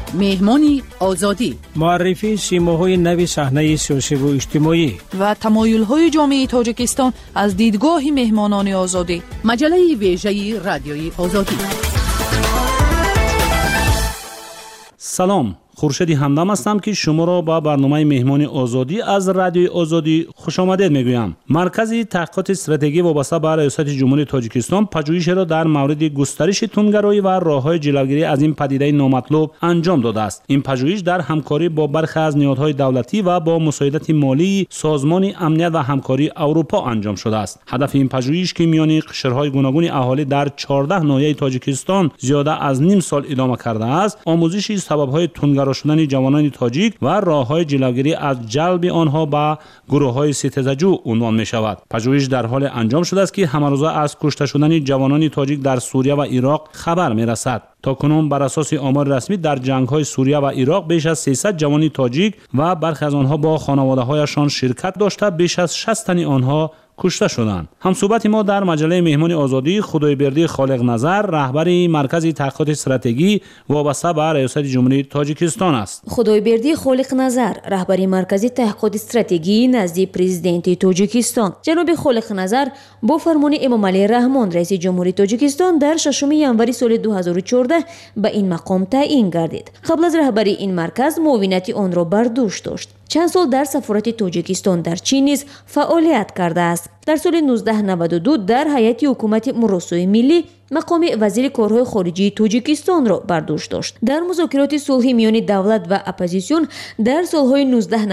مهمانی آزادی، معرفی سیماهای نوی صحنه سیاسی و اجتماعی و تمایل‌های جامعه تاجیکستان از دیدگاه مهمانان آزادی. مجله ویژه رادیوی آزادی. سلام، خورشید همدم هستم که شما را با برنامه مهمان آزادی از رادیوی آزادی خوش آمدید میگویم. مرکز تحقیقات استراتژی وابسته به ریاست جمهوری تاجیکستان پژوهش را در مورد گسترش تندگرایی و راه‌های جلوگیری از این پدیده نامطلوب انجام داده است. این پژوهش در همکاری با برخی از نهادهای دولتی و با مساعدت مالی سازمان امنیت و همکاری اروپا انجام شده است. هدف این پژوهش که میان قشرهای گوناگون اهالی در 14 ناحیه تاجیکستان زیاده از نیم سال ادامه کرده است، آموزش سبب‌های تندگرایی شدن جوانان تاجیک و راه‌های جلوگیری از جلب آنها به گروه‌های ستیزجو عنوان می‌شود. پژوهش در حال انجام شده است که همروزه از کشته شدن جوانان تاجیک در سوریه و عراق خبر می‌رسد. تاکنون بر اساس آمار رسمی در جنگ‌های سوریه و عراق بیش از 300 جوان تاجیک و برخی از آنها با خانواده‌هایشان شرکت داشته بیش از 60 تن آنها کشته شدند. همصحبت ما در مجله مهمان آزادی خدایبردی خالق نظر، رهبر مرکز تحقیقات استراتژی وابسته به ریاست جمهوری تاجیکستان است. خدایبردی خالق نظر، رهبر مرکز تحقیقات استراتژی نزد پرزیدنت تاجیکستان. جناب خالق نظر با فرمان امام علی رحمان رئیس جمهوری تاجیکستان در 6 ژانویه سال 2014 به این مقام تعیین گردید. قبل از رهبری این مرکز معاونت آن را بر دوش داشت. چند سال در سفارت تاجیکستان در چین نیز فعالیت کرده است. در سال 1992 در هیئت حکومت مراسای ملی مقام وزیر کارهای خارجی تاجیکستان را بر دوش داشت. در مذاکرات صلحی میان دولت و اپوزیسیون در سالهای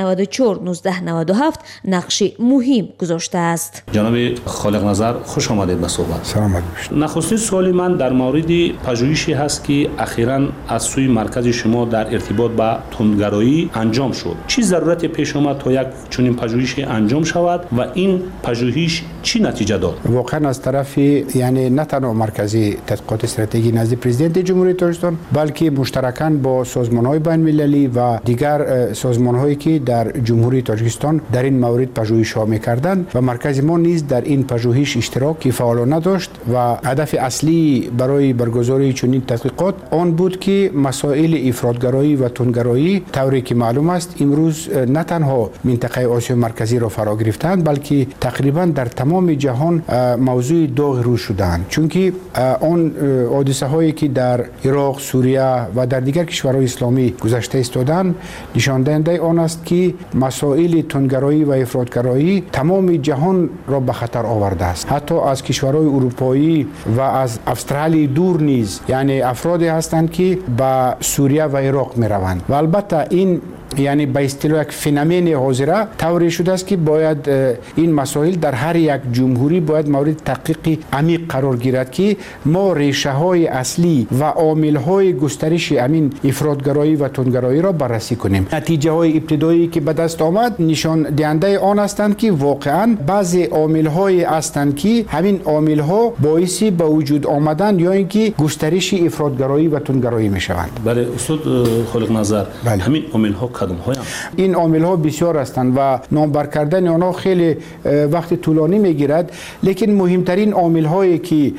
1994-1997 نقش مهم گذاشته است. جناب خالق نظر خوش آمدید به صحبت. سلام علیکم. نخستین سوالی من در مورد پژوهشی هست که اخیراً از سوی مرکز شما در ارتباط با تندگرایی انجام شد. چه ضرورت پیش آمد تا یک چنین پژوهشی انجام شود و این پژوهش چی نتیجه داد؟ واقعا از طرف یعنی نه تنها مرکز تحقیقات استراتژی نزد پرزیدنت جمهوری تاجیکستان بلکه مشترکاً با سازمان‌های بین‌المللی و دیگر سازمان‌هایی که در جمهوری تاجیکستان در این مورد پژوهش‌ها می‌کردند و مرکز ما نیز در این پژوهش اشتراکی فعالانه داشت و هدف اصلی برای برگزاری چنین تحقیقات آن بود که مسائل افراط‌گرایی و تندگرایی طوری که معلوم است امروز نه تنها منطقه آسیا مرکزی را فرا گرفتند بلکه تقریباً در تمام جهان موضوع داغ رو شدند، چون که آن حادثه هایی که در عراق، سوریه و در دیگر کشورهای اسلامی گذشته استادند نشان دهنده آن است که مسائل تندگرایی و افراط‌گرایی تمام جهان را به خطر آورده است. حتی از کشورهای اروپایی و از استرالیا دور نیز یعنی افرادی هستند که به سوریه و عراق می روند و البته این یعنی به اصطلاح یک فنومن حاضره طوری شده است که باید این مسائل در هر یک جمهوری باید مورد تحقیق عمیق قرار گیرد که ما ریشه های اصلی و عامل های گسترش همین افراط‌گرایی و تندگرایی را بررسی کنیم. نتیجه های ابتدایی که به دست آمد نشان دهنده آن هستند که واقعا بعضی عامل های هستند که همین عامل ها باعث به وجود آمدن یا اینکه گسترش افراط‌گرایی و تندگرایی می شوند. بله استاد خالق نظر، همین عامل ها کدام هایی؟ این عامل ها بسیار هستند و نامبر کردن آنها خیلی وقت طولانی میگیرد، لیکن مهمترین عامل هایی که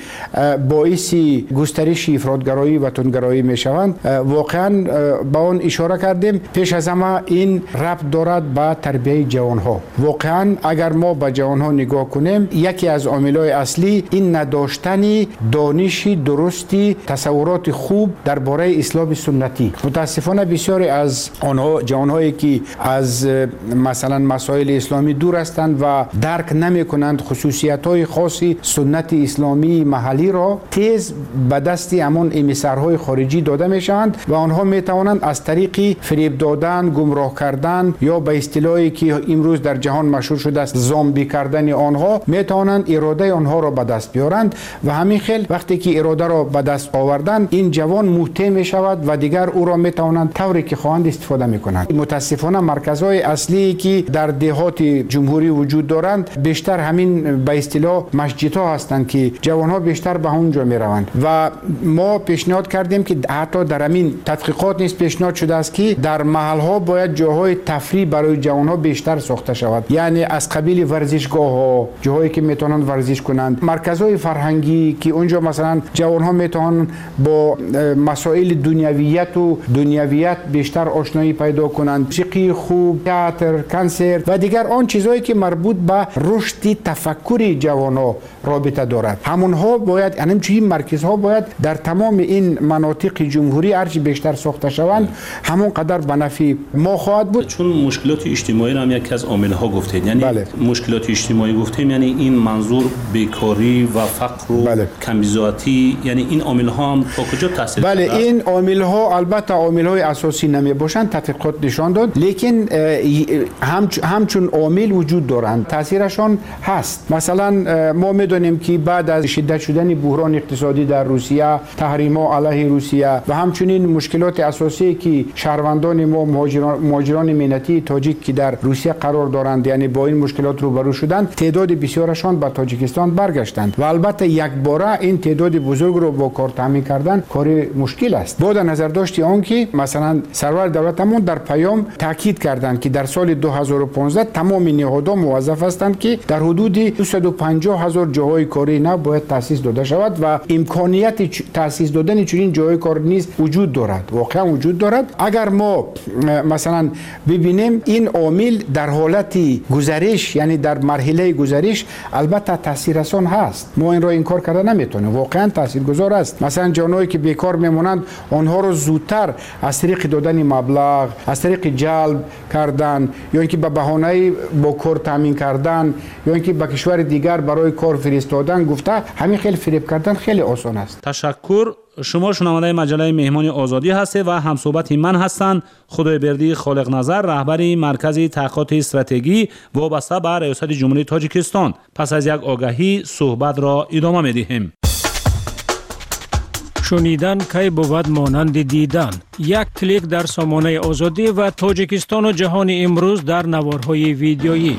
باعث گسترش افراط‌گرایی و تندگرایی میشوند واقعا با آن اشاره کردیم. پیش از همه این ربط دارد به تربیت جوان ها. واقعا اگر ما به جوان ها نگاه کنیم یکی از عامل های اصلی این نداشتن دانش درستی تصورات خوب درباره اسلام سنتی. متاسفانه بسیاری از آنها جوانهایی که از مثلا مسائل اسلامی دور هستند و درک نمی کنند خصوصیت‌های خاصی سنت اسلامی محلی را تیز به دست همون امیسرهای خارجی داده میشوند و آنها می توانند از طریق فریب دادن، گمراه کردن یا به اصطلاحی که امروز در جهان مشهور شده است زامبی کردن آنها می توانند اراده آنها را به دست بیارند و همین خیل وقتی که اراده را به دست آوردن این جوان محتم می شود و دیگر او را می توانند طوری که خواهند استفاده می کنند. کنند. متاسفانه مرکزهای اصلی که در دهات جمهوری وجود دارند بیشتر همین به اصطلاح مسجدها هستند که جوانها بیشتر به اونجا می روند و ما پیشنهاد کردیم که حتی در همین تحقیقات نیز پیشنهاد شده است که در محلها باید جاهای تفریح برای جوانها بیشتر ساخته شود، یعنی از قبیل ورزشگاه ها، جاهایی که میتونند ورزش کنند، مرکزهای فرهنگی که اونجا مثلا جوانها میتونند با مسائل دنیویت بیشتر آشنایی پیدا کنند، موسیقی خوب، تئاتر، کنسرت و دیگر آن چیزهایی که مربوط به رشد تفکر جوانها رابطه دارد. همونها باید همچنین مرکزها باید در تمام این مناطق جمهوری هرچی بیشتر ساخته شوند همون قدر به نفع ما خواهد بود. چون مشکلات اجتماعی را هم یکی از عامل‌ها گفتید، یعنی بله. مشکلات اجتماعی گفتیم یعنی این منظور بیکاری و فقر و بله. کمبزاتی، یعنی این عامل‌ها هم با کجا تاثیر بله دارد؟ این عامل‌ها البته عامل‌های اساسی نمی باشند، تحقیقات نشان داد، لیکن همچون عامل وجود دارند، تاثیرشان هست. مثلا ما میدونیم که بعد از شدت شدن بحران اقتصادی در روسیه، تحریم‌ها علیه روسیه و همچنین مشکلات اساسی که شهروندان ما مهاجران ملتی تاجیک که در روسیه قرار دارند یعنی با این مشکلات روبرو شدند، تعداد بسیارشان به تاجیکستان برگشتند و البته یک باره این تعداد بزرگ رو با کار تامین کردن کار مشکل است. با نظر داشتی آن که مثلا سرور دولتمون در پیام تاکید کردند که در سال 2015 تمام نهادها موظف هستند که در حدود 250,000 جاهای کاری نو باید تاسیس داده شود و امکانیت تاسیس دادن چنین جاهای کار نیز وجود دارد، واقعا وجود دارد. اگر ما مثلا ببینیم این عامل در حالت گذرش یعنی در مرحله گذرش البته تاثیررسان هست، ما این را انکار کردن نمیتونیم، واقعا تاثیرگذار است. مثلا جوانایی که بیکار میمونند آنها رو زودتر از طریق دادن مبلغ، از طریق جلب کردن یا اینکه به بهانه با کار تامین کردن یا اینکه به کشور دیگر برای کار فرستادن گفته همین خیلی فریب کردن خیلی آسان است. تشکر. شما شنونده مجله مهمان آزادی هستید و همصحبت من هستند خدایبردی خالق نظر، رهبر مرکز تحقیقات استراتژی وابسته به ریاست جمهوری تاجیکستان. پس از یک آگهی صحبت را ادامه می‌دهیم. شنیدن کی بود مانند دیدن. یک کلیک در سامانه آزادی و تاجیکستان و جهان امروز در نوارهای ویدیویی.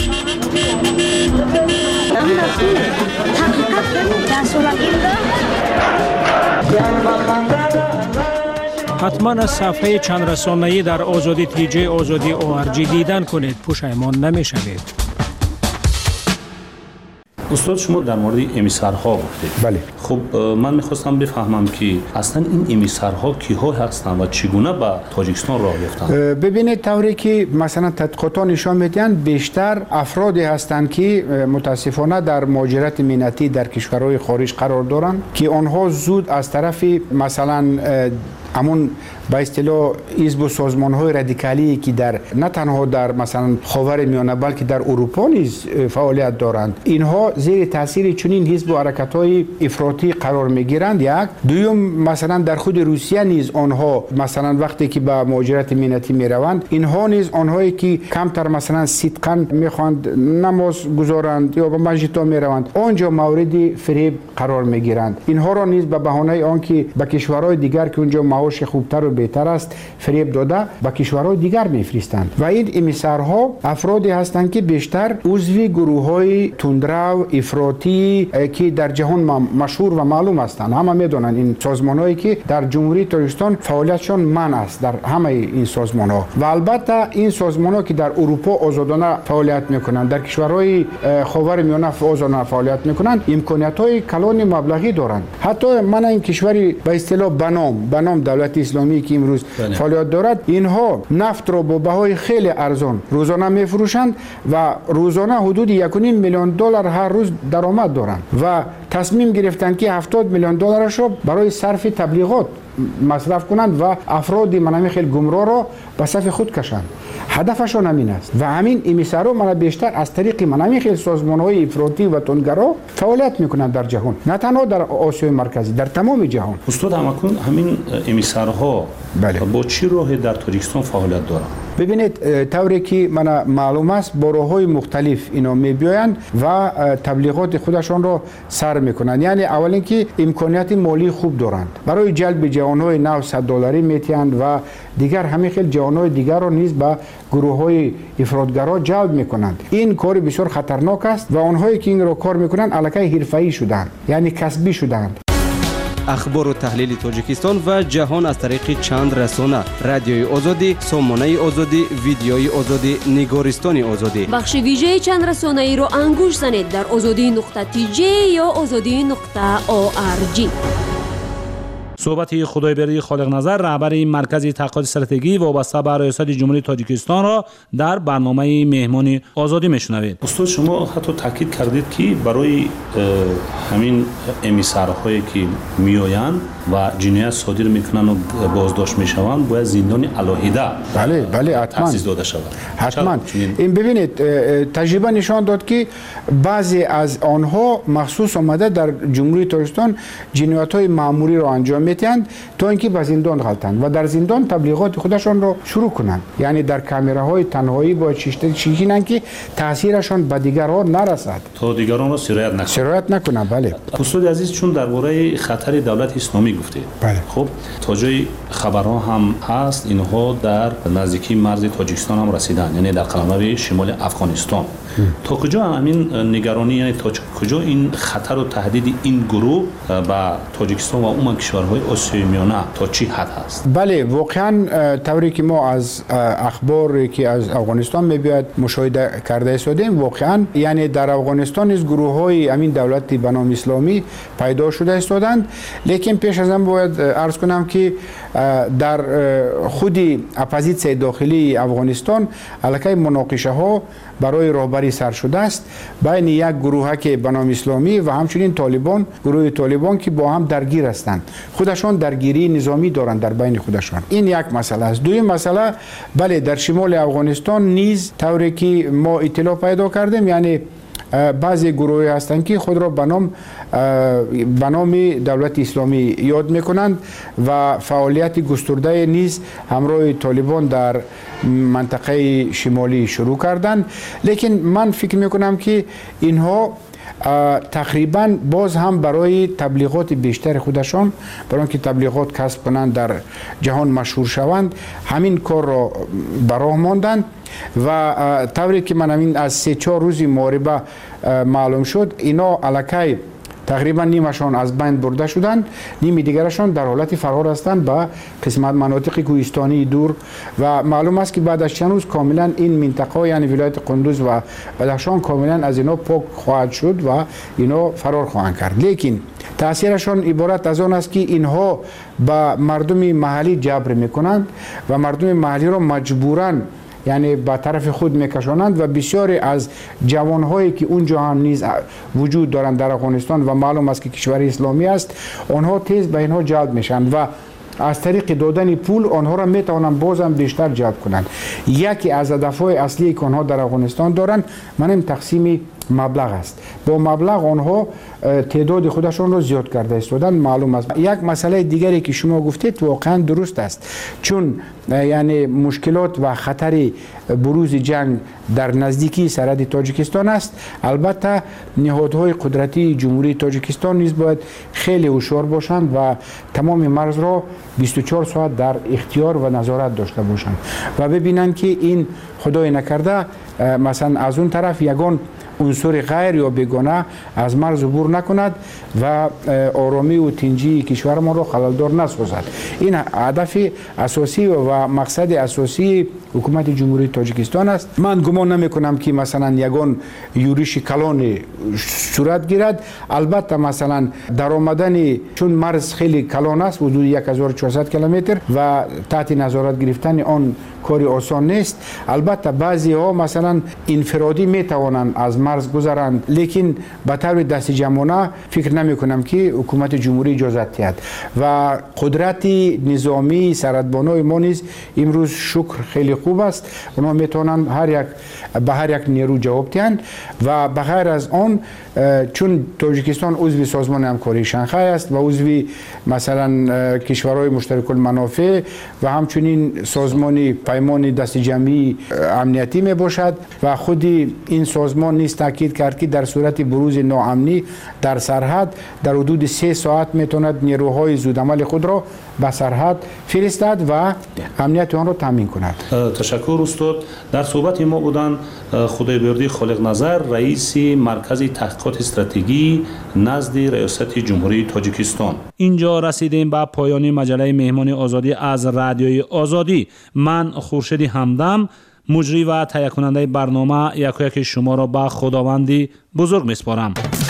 حتما از صفحه چند رسانه‌ای در آزادی تیجی آزادی ORG دیدن کنید، پشیمان نمی‌شوید. استاد شما در مورد امیسرها گفتید. بله. خب من می‌خواستم بفهمم که اصلا این امیسرها کیها هستند و چگونه به تاجیکستان راه یافتند؟ ببینید طوری که مثلا تحقیقات نشان میدن بیشتر افرادی هستند که متاسفانه در مهاجرت ملتی در کشورهای خارج قرار دارند که آنها زود از طرف مثلا همون به اصطلاح حزب و سازمان‌های رادیکالی که در نه تنها در مثلا خاورمیانه بلکه در اروپا نیز فعالیت دارند، اینها زیر تاثیر چنین حزب و حرکت‌های افراطی قرار می‌گیرند. یک دوم مثلا در خود روسیه نیز آنها مثلا وقتی که به مهاجرت ملتی می‌روند، اینها نیز آنهایی که کمتر مثلا صدقاً می‌خواند نماز گذارند یا به مسجدها می‌روند، آنجا مورد فریب قرار می‌گیرند. اینها را نیز به بهانه آنکه به کشورهای دیگر که اونجا معاش خوبتر و بهتر است فریب داده به کشورهای دیگر میفرستند و این امیسرها افرادی هستند که بیشتر عضو گروه‌های تندرو افراطی که در جهان مشهور و معلوم هستند. همه میدونن این سازمان‌هایی که در جمهوری تاجیکستان فعالیتشان منع است در همه این سازمان‌ها و البته این سازمان‌ها که در اروپا آزادانه فعالیت می‌کنند، در کشورهای خاورمیانه آزادانه فعالیت می‌کنند، امکانیت‌های کلان مبلغی دارند. حتی من این کشوری به اصطلاح بنام دولت اسلامی که امروز فعالیت دارد، اینها نفت را با بهای خیلی ارزان روزانه میفروشند و روزانه حدود 1.5 میلیون دلار هر روز درآمد دارند و تصمیم گرفتند که 70 میلیون دلارش را برای صرف تبلیغات مصرف کنند و افراد منامی خیلی گمراه را به صف خود کشند. هدفشان همین است و همین امیسرها من بیشتر از طریق منامی خیلی سازمان‌های افراطی و تندگرا فعالیت میکنند در جهان، نه تنها در آسیای مرکزی، در تمام جهان. استاد همین امیسرها با چی راهی در تاجیکستان فعالیت دارند؟ ببینید طوری که من معلوم است با راه‌های مختلف اینا می‌بیایند و تبلیغات خودشان را سر میکنند. یعنی اول اینکه امکانات مالی خوب دارند، برای جلب جوانای نو $100 میتیند و دیگر همین خیلی جوانای دیگر را نیز به گروه‌های افراطگرا جلب میکنند. این کار بسیار خطرناک است و آنهایی که این را کار میکنند الکی حرفه‌ای شدند، یعنی کسبی شدند. اخبار و تحلیل تاجیکستان و جهان از طریق چند رسانه: رادیوی آزادی، سامانه آزادی، ویدیوی آزادی، نگارستان آزادی. بخش ویژه چند رسانه ای رو انگوش زنید در azadi.tj یا azadi.org. صحبت خدایبری خالق نظر، رهبر مرکز تحقیقات استراتژی وابسته به ریاست جمهوری تاجیکستان را در برنامه مهمان آزادی میشنوید. استاد شما حتی تاکید کردید که برای همین امیسرهایی که میآیند و جنایت صادر میکنند و بازداشت میشوند باید زندان علاهیده بله حتما تأسیس داده شود. حتما این ببینید تجربه نشان داد که بعضی از آنها مخصوص آمده در جمهوری تاجیکستان جنایت‌های مأموری را انجام میدهند تا اینکه به زندان غلطند و در زندان تبلیغات خودشان را شروع کنند. یعنی در کامراهای تنهایی با چیشینند که تاثیرشان به دیگرها نرسد، تا دیگران را سرایت نکنند. بله استاد عزیز، چون درباره خطر دولت اسلامی گفتید، بله. خب تا جای خبرها هم هست اینها در نزدیکی مرز تاجیکستان هم رسیدن، یعنی در قلمرو شمال افغانستان. تا کجا همین نگرانی، یعنی تا کجا این خطر و تهدید این گروه به تاجیکستان و عموم کشورهای آسیای میانه تا چی حد هست؟ بله واقعا طوری که ما از اخباری که از افغانستان میباید مشاهده کرده استادیم، واقعا یعنی در افغانستان از گروه‌های همین دولتی به نام اسلامی پیدا شده استادند. لیکن پیش از آن باید عرض کنم که در خودی اپوزیسیون داخلی افغانستان الکی مناقشه ها برای رهبری سر شده است بین یک گروه که به نام اسلامی و همچنین طالبان، گروه طالبان که با هم درگیر هستند، خودشان درگیری نظامی دارند در بین خودشان. این یک مسئله است. دوم مسئله، بله در شمال افغانستان نیز طوری که ما اطلاع پیدا کردیم، یعنی بعضی گروهی هستند که خود را به نام دولت اسلامی یاد میکنند و فعالیت گسترده نیز همراه طالبان در منطقه شمالی شروع کردند. لیکن من فکر میکنم که اینها تقریبا باز هم برای تبلیغات بیشتر خودشان، برای اینکه تبلیغات کسب کنند در جهان مشهور شوند، همین کار را براه ماندند و طوری که من همین از 3-4 روزی محاربه معلوم شد، اینا الکی تقریبا نیمشان از بین برده شدند، نیم دیگرشان در حالت فرار هستند به قسمت مناطق کوهستانی دور و معلوم است که بعد از چند روز کاملا این منطقه یعنی ولایت قندوز و بدخشان کاملا از اینا پاک خواهد شد و اینا فرار خواهند کرد. لیکن تاثیرشان عبارت از آن است که اینها به مردم محلی جبر میکنند و مردم محلی را مجبوراً یعنی به طرف خود میکشانند و بسیاری از جوانهایی که اونجا هم نیز وجود دارند در افغانستان و معلوم است که کشور اسلامی است، آنها تیز به اینها جلب میشن و از طریق دادن پول آنها را میتوانند بازم بیشتر جلب کنند. یکی از هدفهای اصلی که آنها در افغانستان دارند منم تقسیم مبلغ است. با مبلغ آنها تعداد خودشان را زیاد کرده استادن معلوم است. یک مسئله دیگری که شما گفتید واقعا درست است، چون یعنی مشکلات و خطر بروز جنگ در نزدیکی سرحد تاجیکستان است. البته نهادهای قدرتی جمهوری تاجیکستان نیز باید خیلی هوشیار باشند و تمام مرز را 24 ساعت در اختیار و نظارت داشته باشند و ببینند که این خدای نکرده مثلا از اون طرف یگان عنصر غیر یا بیگانه از مرز عبور نکند و آرامی و تنجی کشور ما را خللدار نسازد. این هدف اساسی و مقصد اساسی حکومت جمهوری تاجیکستان است. من گمان نمی کنم که مثلا یگان یورش کلان صورت گیرد. البته مثلا در آمدن چون مرز خیلی کلان است، حدود 1400 کیلومتر و تحت نظارت گرفتن آن کاری آسان نیست. البته بعضی ها مثلا انفرادی می توانند از مرز گذرند، لیکن به طور دست جمعانه فکر نمی کنم که حکومت جمهوری اجازت دهد و قدرت نظامی سرحدبانای ما نیز امروز شکر خیلی خوب است. اونا میتونن به هر یک نیرو جواب دهند و بغیر از آن چون تاجیکستان عضو سازمان همکاری شانگهای است و عضو مثلا کشورهای مشترک المنافع و همچنین سازمان پیمان دست جمعی امنیتی می باشد و خود این سازمان نیز تاکید کرد که در صورت بروز ناامنی در سرحد در حدود 3 ساعت میتواند نیروهای زودعمل خود را به سرحد فرستد و امنیت آن را تامین کند. تشکر استاد. در صحبت ما بودن خدایبردی خالق نظر، رئیس مرکز تحقیقات استراتژی نزد ریاست جمهوری تاجیکستان. اینجا رسیدیم به پایان مجله مهمان آزادی از رادیوی آزادی. من خورشید همدم، مجری و تهیه کننده برنامه، یک شما را به خداوندی بزرگ میسپارم.